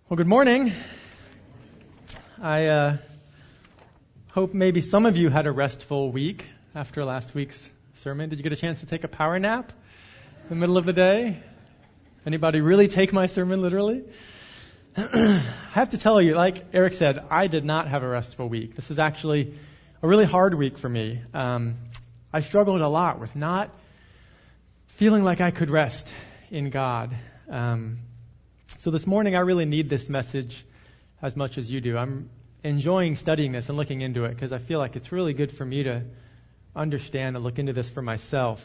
Well, good morning. I hope maybe some of you had a restful week after last week's sermon. Did you get a chance to take a power nap in the middle of the day? Anybody really take my sermon literally? I have to tell you, like Eric said, I did not have a restful week. This was actually a really hard week for me. I struggled a lot with not feeling like I could rest in God. So this morning, I really need this message as much as you do. I'm enjoying studying this and looking into it because I feel like it's really good for me to understand and look into this for myself.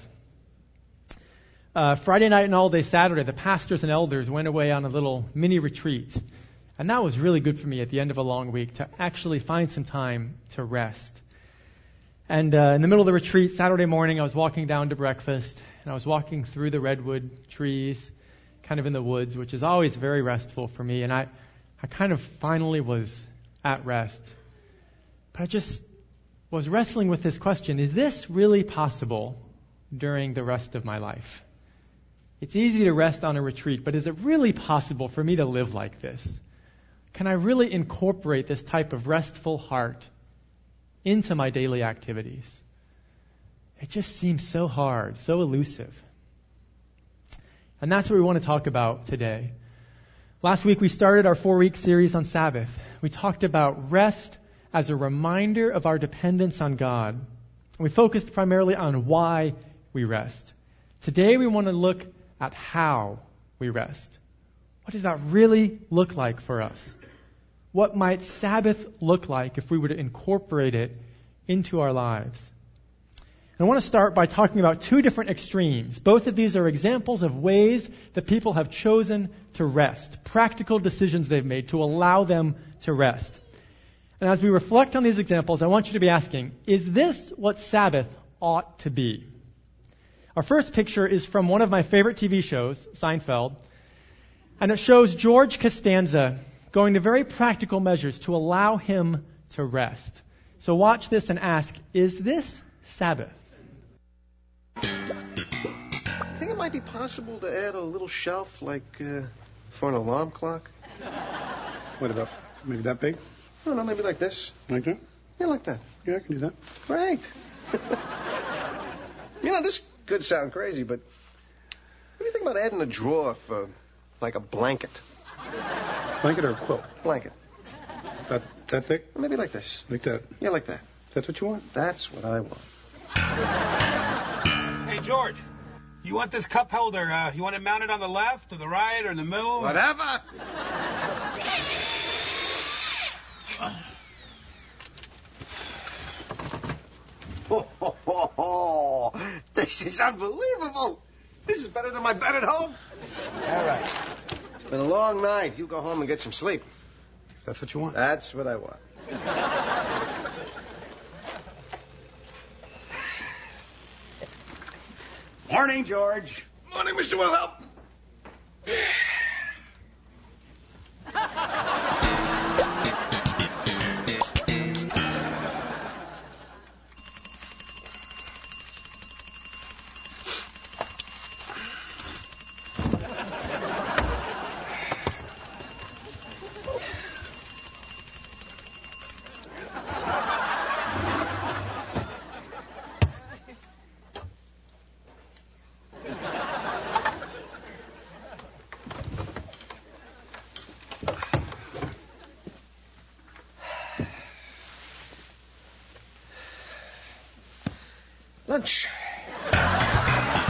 Friday night and all day Saturday, the pastors and elders went away on a little mini retreat. And that was really good for me at the end of a long week to actually find some time to rest. And in the middle of the retreat, Saturday morning, I was walking down to breakfast, and I was walking through the redwood trees, kind of in the woods, which is always very restful for me. And I kind of finally was at rest. But I just was wrestling with this question, is this really possible during the rest of my life? It's easy to rest on a retreat, but is it really possible for me to live like this? Can I really incorporate this type of restful heart into my daily activities? It just seems so hard, so elusive. And that's what we want to talk about today. Last week we started our 4-week series on Sabbath. We talked about rest as a reminder of our dependence on God. And we focused primarily on why we rest. Today we want to look at how we rest. What does that really look like for us? What might Sabbath look like if we were to incorporate it into our lives? I want to start by talking about two different extremes. Both of these are examples of ways that people have chosen to rest, practical decisions they've made to allow them to rest. And as we reflect on these examples, I want you to be asking, is this what Sabbath ought to be? Our first picture is from one of my favorite TV shows, Seinfeld, and it shows George Costanza going to very practical measures to allow him to rest. So watch this and ask, is this Sabbath? I think it might be possible to add a little shelf, like for an alarm clock. What about maybe that big? No, maybe like this. Like that? Yeah, like that. Yeah, I can do that. Right. This could sound crazy, but what do you think about adding a drawer for, like, a blanket? Blanket or a quilt? Blanket. About that thick? Maybe like this. Like that? Yeah, like that. That's what you want? That's what I want. Hey, George, you want this cup holder, you want it mounted on the left or the right or in the middle? Whatever. This is unbelievable. This is better than my bed at home. All right. It's been a long night. You go home and get some sleep. That's what you want? That's what I want. Morning, George. Morning, Mr. Wilhelm. Lunch. I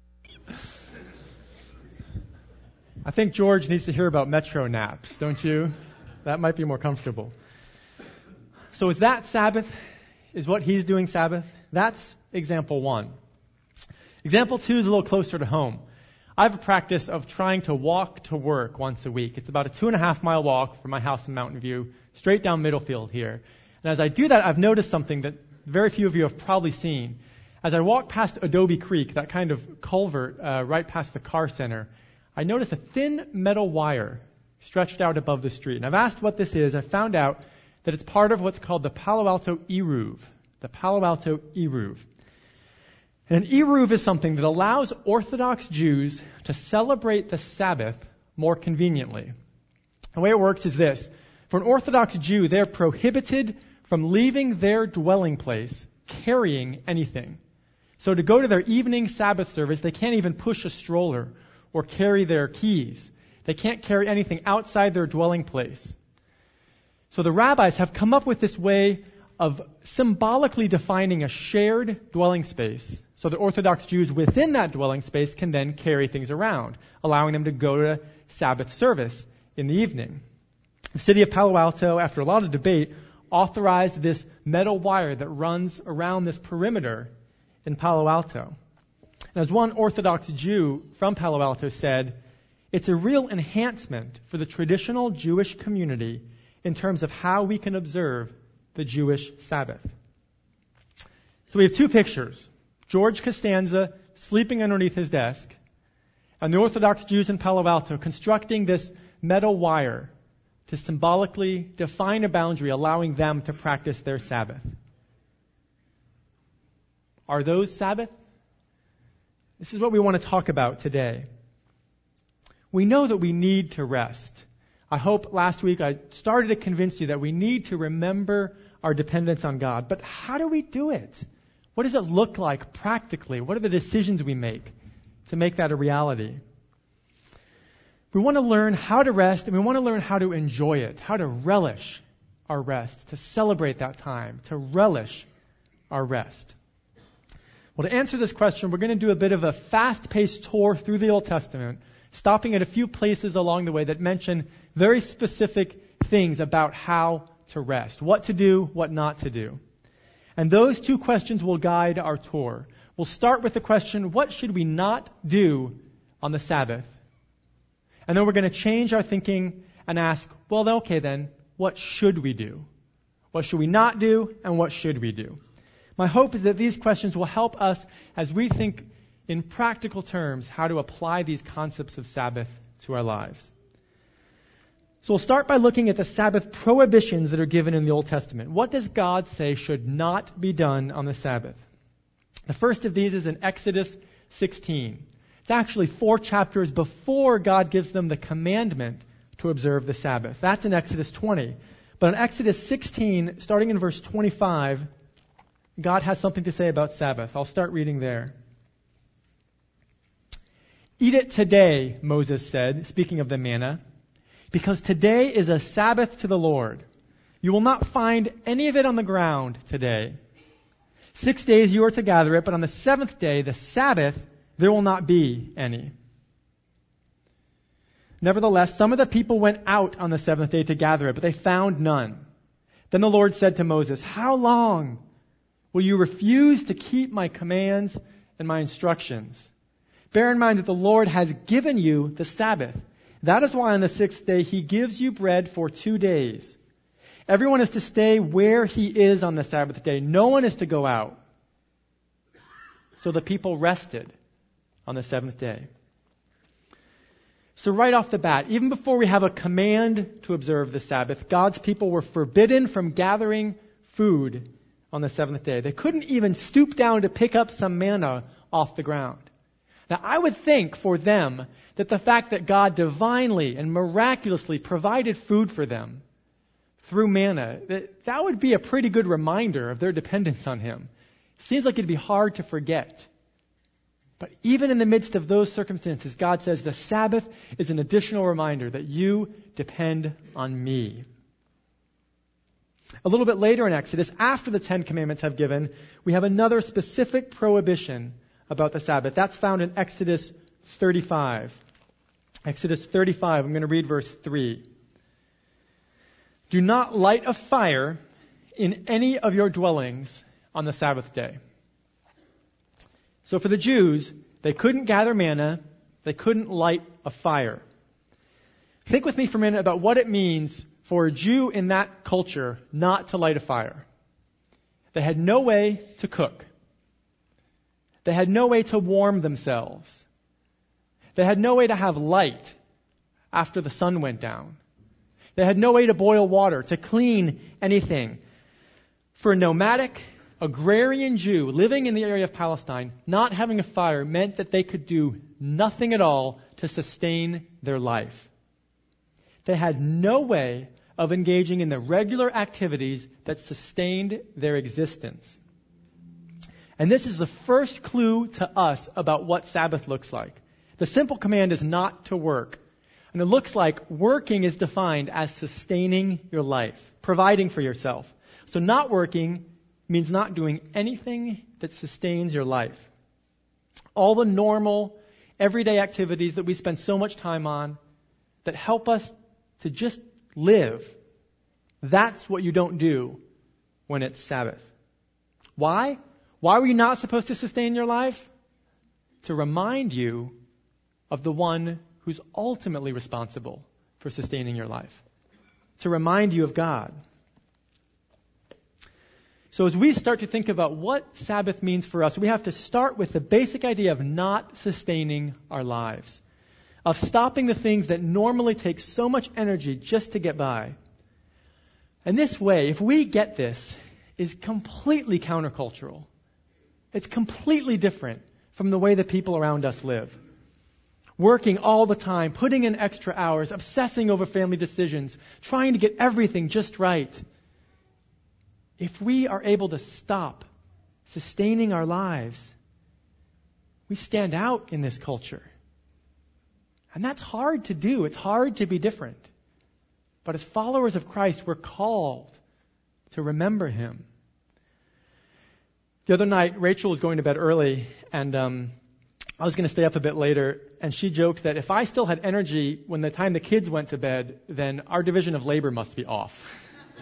think George needs to hear about Metro naps, don't you? That might be more comfortable. So is that Sabbath? Is what he's doing Sabbath? That's example 1. Example 2 is a little closer to home. I have a practice of trying to walk to work once a week. It's about a 2.5-mile walk from my house in Mountain View, straight down Middlefield here. And as I do that, I've noticed something that very few of you have probably seen. As I walk past Adobe Creek, that kind of culvert right past the car center, I notice a thin metal wire stretched out above the street. And I've asked what this is. I found out that it's part of what's called the Palo Alto Eruv. The Palo Alto Eruv. And an Eruv is something that allows Orthodox Jews to celebrate the Sabbath more conveniently. The way it works is this. For an Orthodox Jew, they're prohibited from leaving their dwelling place carrying anything. So to go to their evening Sabbath service, they can't even push a stroller or carry their keys. They can't carry anything outside their dwelling place. So the rabbis have come up with this way of symbolically defining a shared dwelling space so that Orthodox Jews within that dwelling space can then carry things around, allowing them to go to Sabbath service in the evening. The city of Palo Alto, after a lot of debate, authorized this metal wire that runs around this perimeter in Palo Alto. And as one Orthodox Jew from Palo Alto said, it's a real enhancement for the traditional Jewish community in terms of how we can observe the Jewish Sabbath. So we have two pictures. George Costanza sleeping underneath his desk, and the Orthodox Jews in Palo Alto constructing this metal wire to symbolically define a boundary, allowing them to practice their Sabbath. Are those Sabbath? This is what we want to talk about today. We know that we need to rest. I hope last week I started to convince you that we need to remember our dependence on God. But how do we do it? What does it look like practically? What are the decisions we make to make that a reality? We want to learn how to rest, and we want to learn how to enjoy it, how to relish our rest, to celebrate that time, to relish our rest. Well, to answer this question, we're going to do a bit of a fast-paced tour through the Old Testament, stopping at a few places along the way that mention very specific things about how to rest, what to do, what not to do. And those two questions will guide our tour. We'll start with the question, what should we not do on the Sabbath? And then we're going to change our thinking and ask, well, okay then, what should we do? What should we not do, and what should we do? My hope is that these questions will help us as we think in practical terms how to apply these concepts of Sabbath to our lives. So we'll start by looking at the Sabbath prohibitions that are given in the Old Testament. What does God say should not be done on the Sabbath? The first of these is in Exodus 16. It's actually 4 chapters before God gives them the commandment to observe the Sabbath. That's in Exodus 20. But in Exodus 16, starting in verse 25, God has something to say about Sabbath. I'll start reading there. Eat it today, Moses said, speaking of the manna, because today is a Sabbath to the Lord. You will not find any of it on the ground today. 6 days you are to gather it, but on the 7th day, the Sabbath, there will not be any. Nevertheless, some of the people went out on the 7th day to gather it, but they found none. Then the Lord said to Moses, how long will you refuse to keep my commands and my instructions? Bear in mind that the Lord has given you the Sabbath. That is why on the 6th day he gives you bread for 2 days. Everyone is to stay where he is on the Sabbath day. No one is to go out. So the people rested on the 7th day. So right off the bat, even before we have a command to observe the Sabbath, God's people were forbidden from gathering food on the 7th day. They couldn't even stoop down to pick up some manna off the ground. Now, I would think for them that the fact that God divinely and miraculously provided food for them through manna, that would be a pretty good reminder of their dependence on Him. It seems like it'd be hard to forget. But even in the midst of those circumstances, God says the Sabbath is an additional reminder that you depend on me. A little bit later in Exodus, after the 10 Commandments have given, we have another specific prohibition about the Sabbath. That's found in Exodus 35. Exodus 35, I'm going to read verse 3. Do not light a fire in any of your dwellings on the Sabbath day. So for the Jews, they couldn't gather manna, they couldn't light a fire. Think with me for a minute about what it means for a Jew in that culture not to light a fire. They had no way to cook. They had no way to warm themselves. They had no way to have light after the sun went down. They had no way to boil water, to clean anything. For a nomadic, agrarian Jew living in the area of Palestine, not having a fire meant that they could do nothing at all to sustain their life. they had no way of engaging in the regular activities that sustained their existence. And this is the first clue to us about what Sabbath looks like. The simple command is not to work. And it looks like working is defined as sustaining your life, providing for yourself. So not working means not doing anything that sustains your life. All the normal, everyday activities that we spend so much time on that help us to just live, that's what you don't do when it's Sabbath. Why? Why were you not supposed to sustain your life? To remind you of the one who's ultimately responsible for sustaining your life. To remind you of God. So as we start to think about what Sabbath means for us, we have to start with the basic idea of not sustaining our lives. Of stopping the things that normally take so much energy just to get by. And this way, if we get this, is completely countercultural. It's completely different from the way the people around us live. Working all the time, putting in extra hours, obsessing over family decisions, trying to get everything just right. If we are able to stop sustaining our lives, we stand out in this culture. And that's hard to do. It's hard to be different. But as followers of Christ, we're called to remember Him. The other night, Rachel was going to bed early, and I was going to stay up a bit later, and she joked that if I still had energy when the time the kids went to bed, then our division of labor must be off.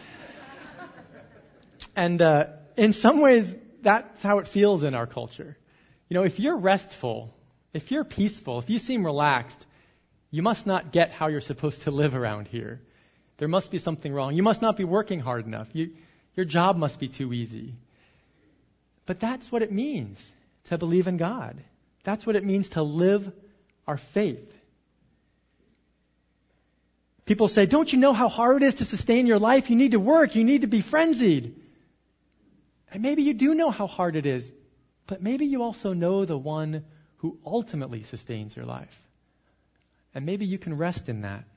And in some ways, that's how it feels in our culture. You know, if you're restful, if you're peaceful, if you seem relaxed, you must not get how you're supposed to live around here. There must be something wrong. You must not be working hard enough. Your job must be too easy. But that's what it means to believe in God. That's what it means to live our faith. People say, don't you know how hard it is to sustain your life? You need to work. You need to be frenzied. And maybe you do know how hard it is, but maybe you also know the one who ultimately sustains your life. And maybe you can rest in that.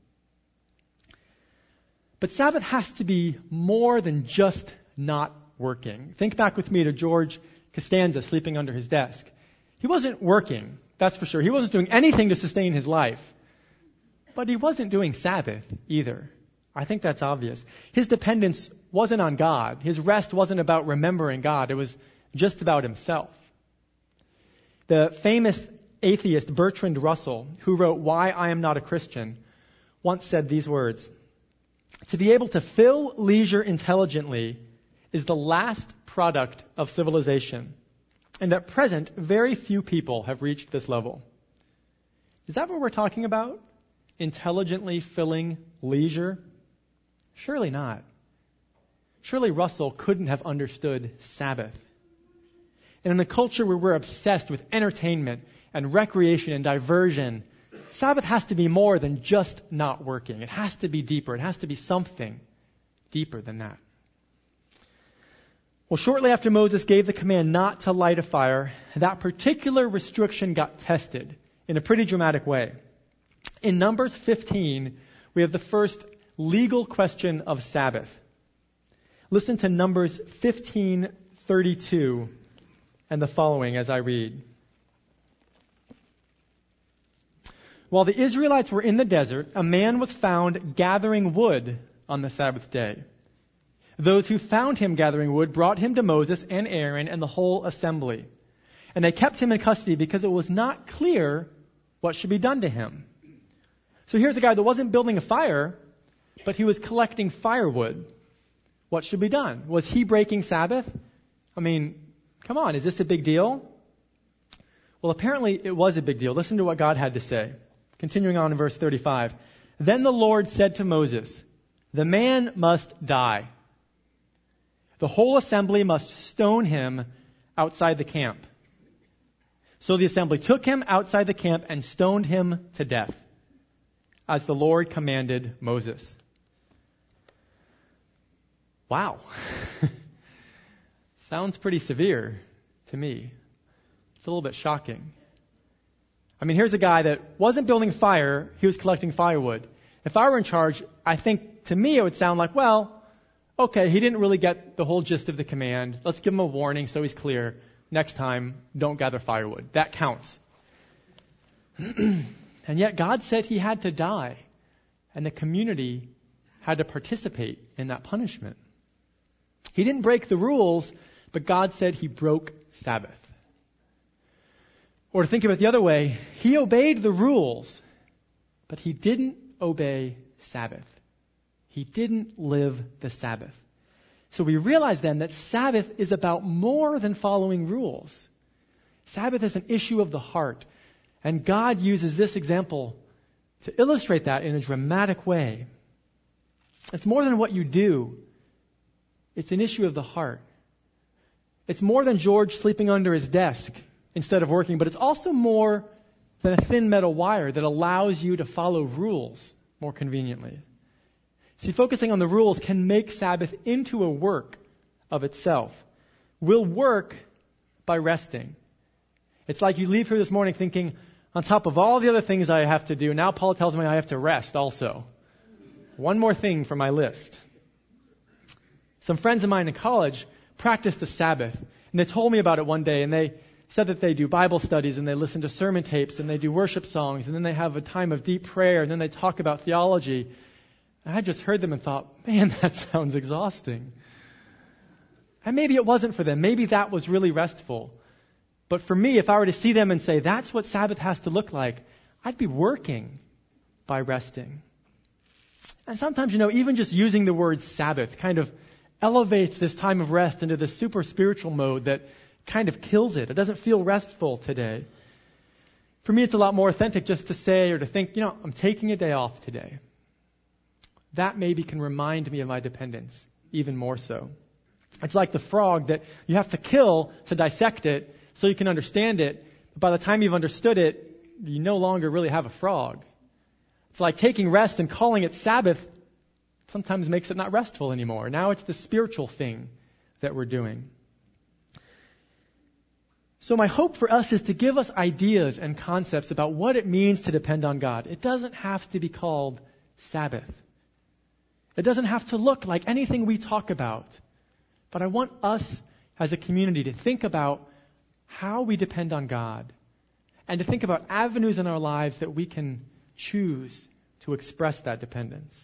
But Sabbath has to be more than just not working. Think back with me to George Costanza sleeping under his desk. He wasn't working, that's for sure. He wasn't doing anything to sustain his life. But he wasn't doing Sabbath either. I think that's obvious. His dependence wasn't on God. His rest wasn't about remembering God. It was just about himself. The famous atheist Bertrand Russell, who wrote Why I Am Not a Christian, once said these words: "To be able to fill leisure intelligently is the last product of civilization. And at present, very few people have reached this level." Is that what we're talking about? Intelligently filling leisure? Surely not. Surely Russell couldn't have understood Sabbath. And in a culture where we're obsessed with entertainment and recreation and diversion, Sabbath has to be more than just not working. It has to be deeper. It has to be something deeper than that. Well, shortly after Moses gave the command not to light a fire, that particular restriction got tested in a pretty dramatic way. In Numbers 15, we have the first legal question of Sabbath. Listen to Numbers 15:32 and the following as I read. "While the Israelites were in the desert, a man was found gathering wood on the Sabbath day. Those who found him gathering wood brought him to Moses and Aaron and the whole assembly. And they kept him in custody because it was not clear what should be done to him." So here's a guy that wasn't building a fire, but he was collecting firewood. What should be done? Was he breaking Sabbath? I mean, come on, is this a big deal? Well, apparently it was a big deal. Listen to what God had to say. Continuing on in verse 35. "Then the Lord said to Moses, 'The man must die. The whole assembly must stone him outside the camp.' So the assembly took him outside the camp and stoned him to death, as the Lord commanded Moses." Wow. Sounds pretty severe to me. It's a little bit shocking. I mean, here's a guy that wasn't building fire, he was collecting firewood. If I were in charge, I think to me it would sound like, well, okay, he didn't really get the whole gist of the command. Let's give him a warning so he's clear. Next time, don't gather firewood. That counts. And yet God said he had to die, and the community had to participate in that punishment. He didn't break the rules, but God said he broke Sabbath. Or to think of it the other way, he obeyed the rules, but he didn't obey Sabbath. He didn't live the Sabbath. So we realize then that Sabbath is about more than following rules. Sabbath is an issue of the heart. And God uses this example to illustrate that in a dramatic way. It's more than what you do. It's an issue of the heart. It's more than George sleeping under his desk instead of working, but it's also more than a thin metal wire that allows you to follow rules more conveniently. See, focusing on the rules can make Sabbath into a work of itself. We'll work by resting. It's like you leave here this morning thinking, on top of all the other things I have to do, now Paul tells me I have to rest also. One more thing for my list. Some friends of mine in college practiced the Sabbath, and they told me about it one day, and they said that they do Bible studies, and they listen to sermon tapes, and they do worship songs, and then they have a time of deep prayer, and then they talk about theology. And I just heard them and thought, man, that sounds exhausting. And maybe it wasn't for them. Maybe that was really restful. But for me, if I were to see them and say, that's what Sabbath has to look like, I'd be working by resting. And sometimes, even just using the word Sabbath kind of elevates this time of rest into this super spiritual mode that kind of kills it. It doesn't feel restful today. For me, it's a lot more authentic just to say or to think, I'm taking a day off today. That maybe can remind me of my dependence even more so. It's like the frog that you have to kill to dissect it so you can understand it. But by the time you've understood it, you no longer really have a frog. It's like taking rest and calling it Sabbath sometimes makes it not restful anymore. Now it's the spiritual thing that we're doing. So my hope for us is to give us ideas and concepts about what it means to depend on God. It doesn't have to be called Sabbath. It doesn't have to look like anything we talk about. But I want us as a community to think about how we depend on God and to think about avenues in our lives that we can choose to express that dependence.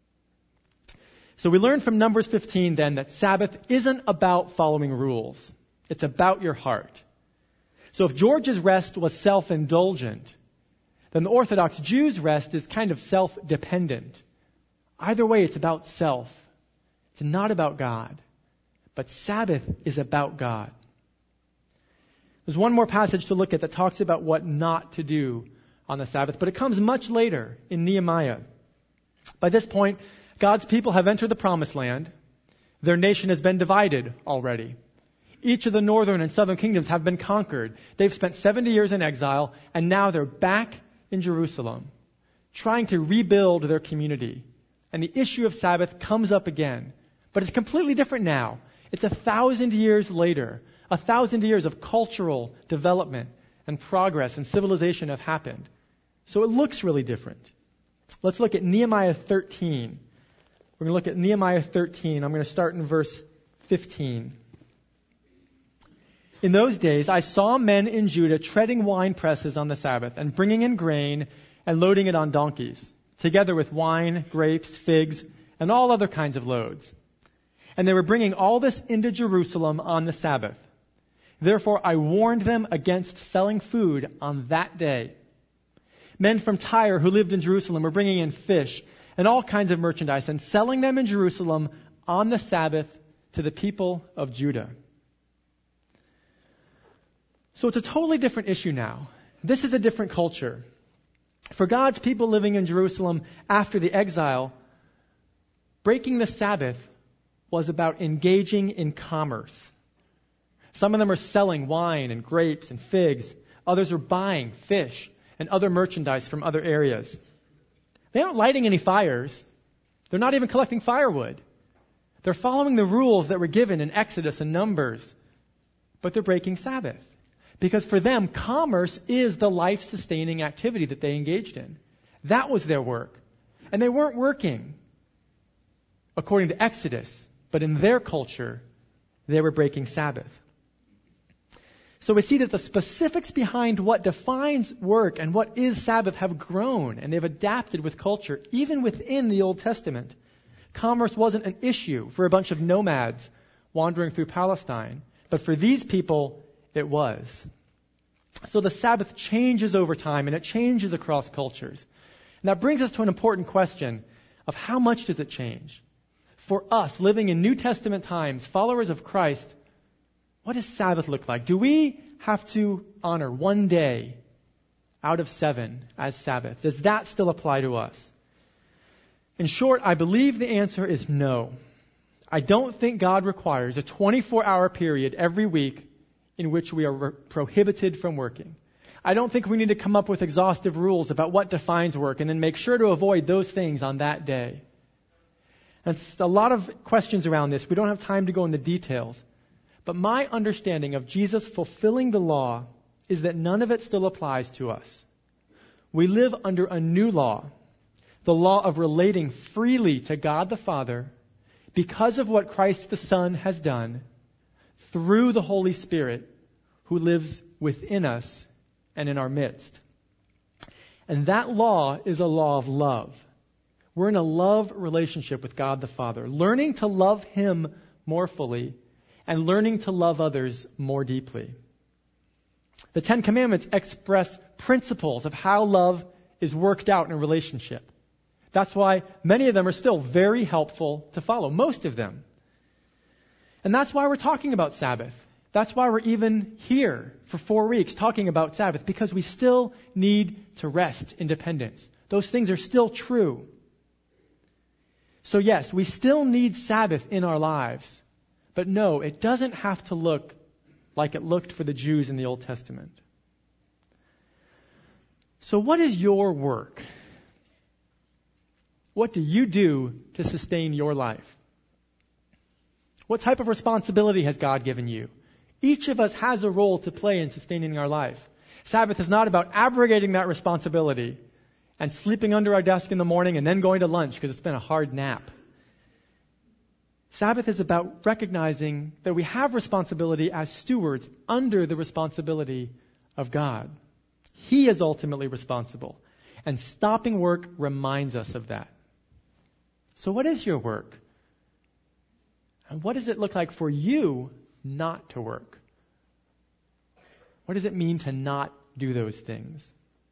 So we learned from Numbers 15 then that Sabbath isn't about following rules. It's about your heart. So if George's rest was self-indulgent, then the Orthodox Jew's rest is kind of self-dependent. Either way, it's about self. It's not about God. But Sabbath is about God. There's one more passage to look at that talks about what not to do on the Sabbath, but it comes much later in Nehemiah. By this point, God's people have entered the Promised Land. Their nation has been divided already. Each of the northern and southern kingdoms have been conquered. They've spent 70 years in exile, and now they're back in Jerusalem, trying to rebuild their community. And the issue of Sabbath comes up again. But it's completely different now. It's 1,000 years later. 1,000 years of cultural development and progress and civilization have happened. So it looks really different. Let's look at Nehemiah 13. We're going to look at Nehemiah 13. I'm going to start in verse 15. In those days, I saw men in Judah treading wine presses on the Sabbath and bringing in grain and loading it on donkeys, together with wine, grapes, figs, and all other kinds of loads. And they were bringing all this into Jerusalem on the Sabbath. Therefore, I warned them against selling food on that day. Men from Tyre who lived in Jerusalem were bringing in fish and all kinds of merchandise and selling them in Jerusalem on the Sabbath to the people of Judah. So it's a totally different issue now. This is a different culture. For God's people living in Jerusalem after the exile, breaking the Sabbath was about engaging in commerce. Some of them are selling wine and grapes and figs. Others are buying fish and other merchandise from other areas. They aren't lighting any fires. They're not even collecting firewood. They're following the rules that were given in Exodus and Numbers, but they're breaking Sabbath. Because for them, commerce is the life-sustaining activity that they engaged in. That was their work. And they weren't working according to Exodus, but in their culture, they were breaking Sabbath. So we see that the specifics behind what defines work and what is Sabbath have grown, and they've adapted with culture, even within the Old Testament. Commerce wasn't an issue for a bunch of nomads wandering through Palestine, but for these people, it was. So the Sabbath changes over time, and it changes across cultures. And that brings us to an important question of how much does it change? For us, living in New Testament times, followers of Christ, what does Sabbath look like? Do we have to honor one day out of 7 as Sabbath? Does that still apply to us? In short, I believe the answer is no. I don't think God requires a 24-hour period every week in which we are prohibited from working. I don't think we need to come up with exhaustive rules about what defines work and then make sure to avoid those things on that day. And a lot of questions around this. We don't have time to go into details. But my understanding of Jesus fulfilling the law is that none of it still applies to us. We live under a new law, the law of relating freely to God the Father because of what Christ the Son has done through the Holy Spirit who lives within us and in our midst. And that law is a law of love. We're in a love relationship with God the Father, learning to love Him more fully and learning to love others more deeply. The Ten Commandments express principles of how love is worked out in a relationship. That's why many of them are still very helpful to follow, most of them. And that's why we're talking about Sabbath. That's why we're even here for 4 weeks talking about Sabbath, because we still need to rest independence. Those things are still true. So yes, we still need Sabbath in our lives. But no, it doesn't have to look like it looked for the Jews in the Old Testament. So what is your work? What do you do to sustain your life? What type of responsibility has God given you? Each of us has a role to play in sustaining our life. Sabbath is not about abrogating that responsibility and sleeping under our desk in the morning and then going to lunch because it's been a hard nap. Sabbath is about recognizing that we have responsibility as stewards under the responsibility of God. He is ultimately responsible. And stopping work reminds us of that. So what is your work? And what does it look like for you not to work? What does it mean to not do those things?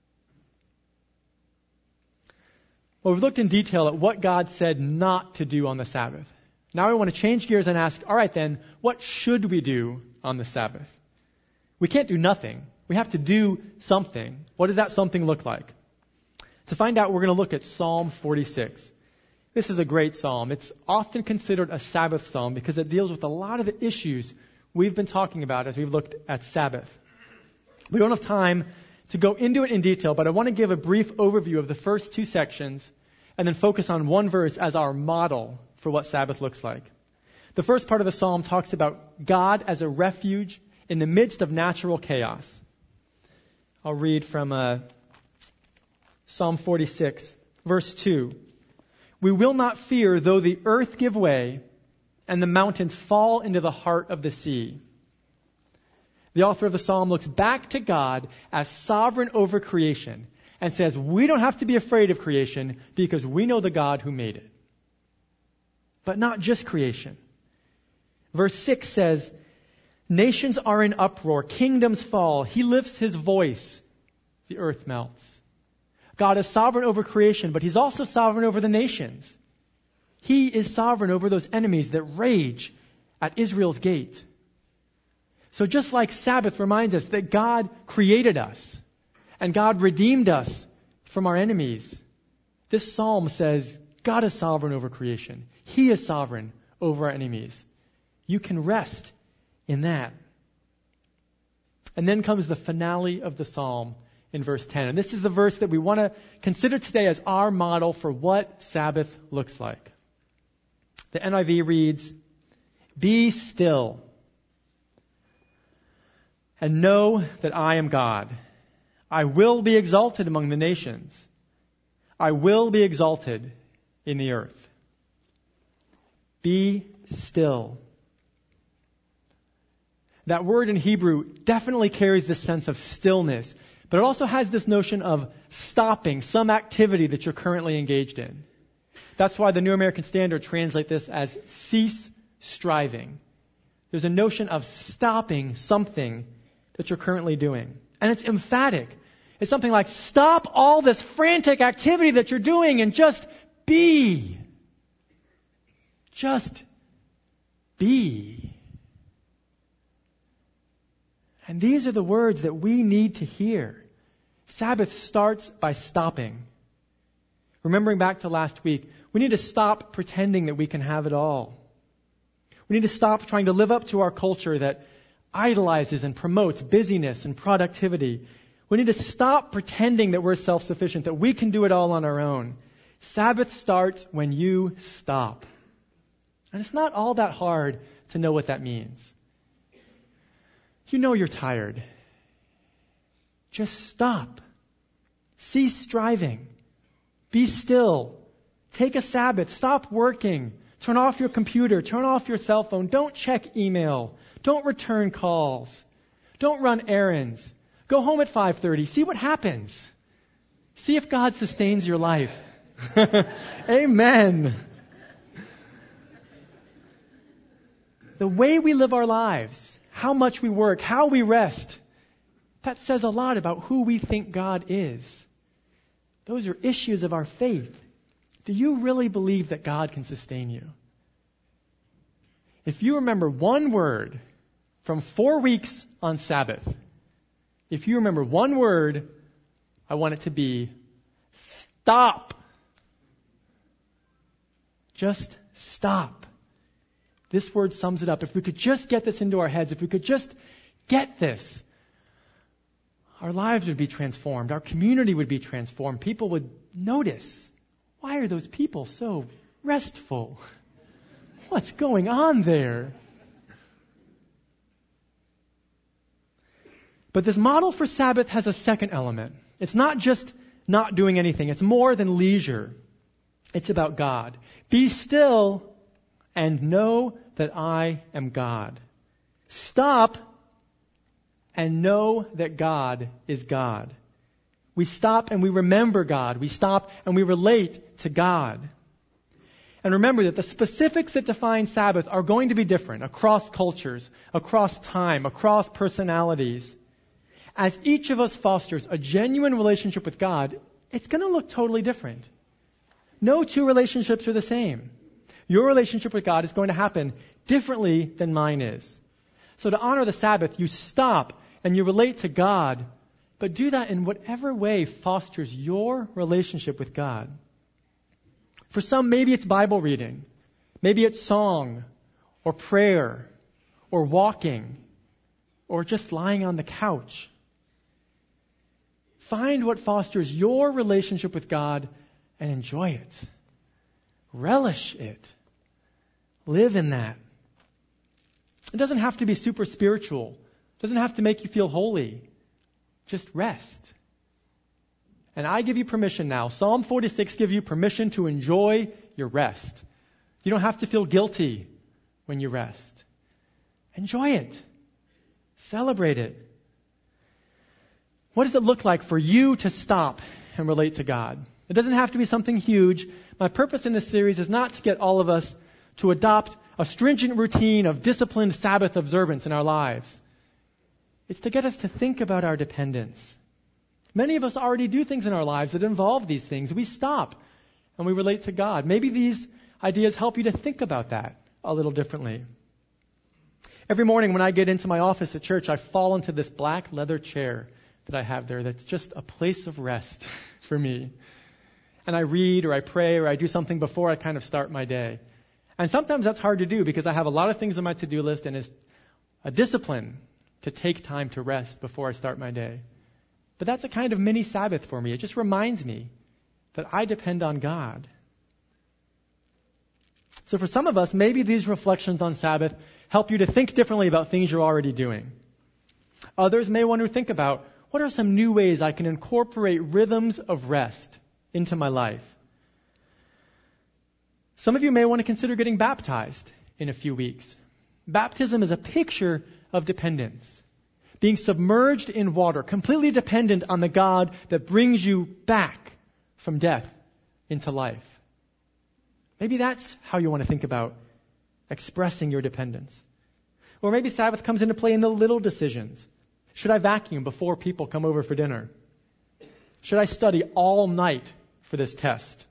Well, we've looked in detail at what God said not to do on the Sabbath. Now we want to change gears and ask, all right then, what should we do on the Sabbath? We can't do nothing. We have to do something. What does that something look like? To find out, we're going to look at Psalm 46. This is a great psalm. It's often considered a Sabbath psalm because it deals with a lot of the issues we've been talking about as we've looked at Sabbath. We don't have time to go into it in detail, but I want to give a brief overview of the first 2 sections and then focus on one verse as our model for what Sabbath looks like. The first part of the psalm talks about God as a refuge in the midst of natural chaos. I'll read from Psalm 46, verse 2. We will not fear though the earth give way and the mountains fall into the heart of the sea. The author of the psalm looks back to God as sovereign over creation and says we don't have to be afraid of creation because we know the God who made it. But not just creation. Verse 6 says, nations are in uproar, kingdoms fall. He lifts his voice, the earth melts. God is sovereign over creation, but he's also sovereign over the nations. He is sovereign over those enemies that rage at Israel's gate. So just like Sabbath reminds us that God created us and God redeemed us from our enemies, this psalm says God is sovereign over creation. He is sovereign over our enemies. You can rest in that. And then comes the finale of the psalm in verse 10. And this is the verse that we want to consider today as our model for what Sabbath looks like. The NIV reads, "Be still and know that I am God. I will be exalted among the nations. I will be exalted in the earth. Be still. That word in Hebrew definitely carries this sense of stillness, but it also has this notion of stopping some activity that you're currently engaged in. That's why the New American Standard translates this as cease striving. There's a notion of stopping something that you're currently doing. And it's emphatic. It's something like, stop all this frantic activity that you're doing and just be. Just be. And these are the words that we need to hear. Sabbath starts by stopping. Remembering back to last week, we need to stop pretending that we can have it all. We need to stop trying to live up to our culture that idolizes and promotes busyness and productivity. We need to stop pretending that we're self-sufficient, that we can do it all on our own. Sabbath starts when you stop. And it's not all that hard to know what that means. You know you're tired. Just stop. Cease striving. Be still. Take a Sabbath. Stop working. Turn off your computer. Turn off your cell phone. Don't check email. Don't return calls. Don't run errands. Go home at 5:30. See what happens. See if God sustains your life. Amen. The way we live our lives, how much we work, how we rest, that says a lot about who we think God is. Those are issues of our faith. Do you really believe that God can sustain you? If you remember one word from 4 weeks on Sabbath, if you remember one word, I want it to be stop. Just stop. This word sums it up. If we could just get this into our heads, if we could just get this, our lives would be transformed. Our community would be transformed. People would notice, why are those people so restful? What's going on there? But this model for Sabbath has a second element. It's not just not doing anything. It's more than leisure. It's about God. Be still and know that I am God. Stop and know that God is God. We stop and we remember God. We stop and we relate to God. And remember that the specifics that define Sabbath are going to be different across cultures, across time, across personalities. As each of us fosters a genuine relationship with God, it's going to look totally different. No two relationships are the same. Your relationship with God is going to happen differently than mine is. So to honor the Sabbath, you stop and you relate to God, but do that in whatever way fosters your relationship with God. For some, maybe it's Bible reading. Maybe it's song or prayer or walking or just lying on the couch. Find what fosters your relationship with God and enjoy it. Relish it. Live in that. It doesn't have to be super spiritual. It doesn't have to make you feel holy. Just rest. And I give you permission now. Psalm 46 gives you permission to enjoy your rest. You don't have to feel guilty when you rest. Enjoy it. Celebrate it. What does it look like for you to stop and relate to God? It doesn't have to be something huge. My purpose in this series is not to get all of us to adopt a stringent routine of disciplined Sabbath observance in our lives. It's to get us to think about our dependence. Many of us already do things in our lives that involve these things. We stop and we relate to God. Maybe these ideas help you to think about that a little differently. Every morning when I get into my office at church, I fall into this black leather chair that I have there that's just a place of rest for me. And I read or I pray or I do something before I kind of start my day. And sometimes that's hard to do because I have a lot of things on my to-do list and it's a discipline to take time to rest before I start my day. But that's a kind of mini Sabbath for me. It just reminds me that I depend on God. So for some of us, maybe these reflections on Sabbath help you to think differently about things you're already doing. Others may want to think about, what are some new ways I can incorporate rhythms of rest into my life. Some of you may want to consider getting baptized in a few weeks. Baptism is a picture of dependence. Being submerged in water, completely dependent on the God that brings you back from death into life. Maybe that's how you want to think about expressing your dependence. Or maybe Sabbath comes into play in the little decisions. Should I vacuum before people come over for dinner? Should I study all night for this test?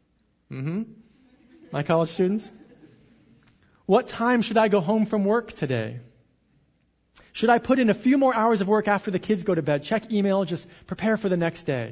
My college students? What time should I go home from work today? Should I put in a few more hours of work after the kids go to bed? Check email, just prepare for the next day?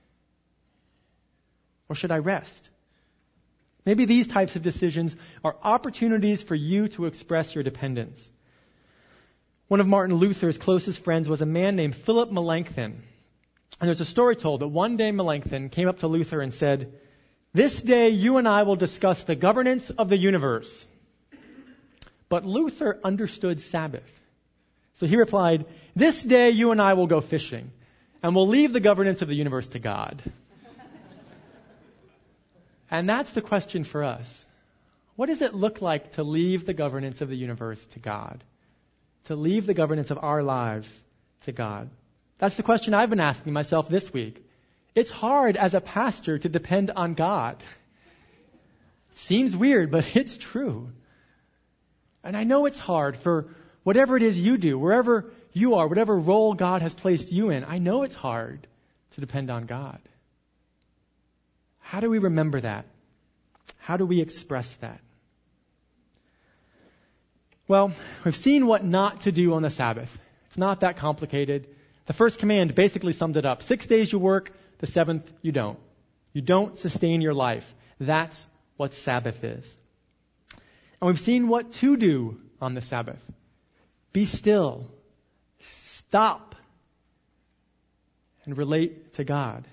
Or should I rest? Maybe these types of decisions are opportunities for you to express your dependence. One of Martin Luther's closest friends was a man named Philip Melanchthon. And there's a story told that one day Melanchthon came up to Luther and said, "This day you and I will discuss the governance of the universe." But Luther understood Sabbath. So he replied, "This day you and I will go fishing, and we'll leave the governance of the universe to God." And that's the question for us. What does it look like to leave the governance of the universe to God? To leave the governance of our lives to God? That's the question I've been asking myself this week. It's hard as a pastor to depend on God. Seems weird, but it's true. And I know it's hard for whatever it is you do, wherever you are, whatever role God has placed you in. I know it's hard to depend on God. How do we remember that? How do we express that? Well, we've seen what not to do on the Sabbath. It's not that complicated. The first command basically summed it up. 6 days you work, the seventh you don't. You don't sustain your life. That's what Sabbath is. And we've seen what to do on the Sabbath. Be still. Stop. And relate to God.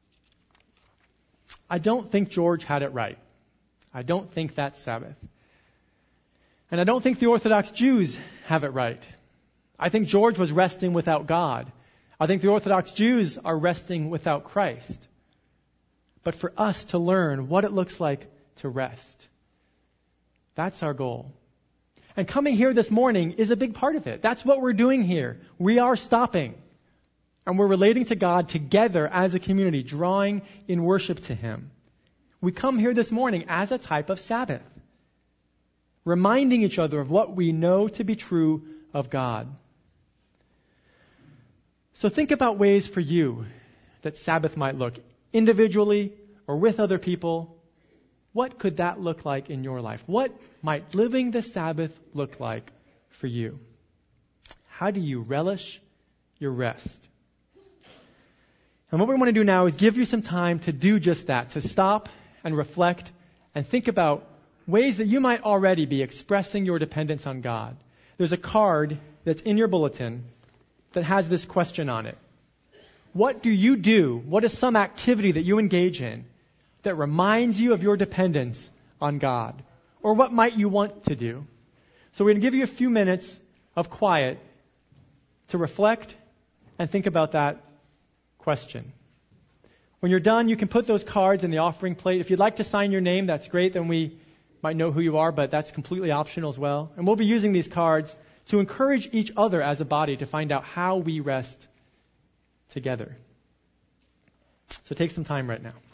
I don't think George had it right. I don't think that's Sabbath. And I don't think the Orthodox Jews have it right. I think George was resting without God. I think the Orthodox Jews are resting without Christ. But for us to learn what it looks like to rest, that's our goal. And coming here this morning is a big part of it. That's what we're doing here. We are stopping. And we're relating to God together as a community, drawing in worship to Him. We come here this morning as a type of Sabbath, reminding each other of what we know to be true of God. So think about ways for you that Sabbath might look, individually or with other people. What could that look like in your life? What might living the Sabbath look like for you? How do you relish your rest? And what we want to do now is give you some time to do just that, to stop and reflect and think about ways that you might already be expressing your dependence on God. There's a card that's in your bulletin that has this question on it. What do you do? What is some activity that you engage in that reminds you of your dependence on God? Or what might you want to do? So we're going to give you a few minutes of quiet to reflect and think about that question. When you're done, you can put those cards in the offering plate. If you'd like to sign your name, that's great. Then we might know who you are, but that's completely optional as well. And we'll be using these cards to encourage each other as a body to find out how we rest together. So take some time right now.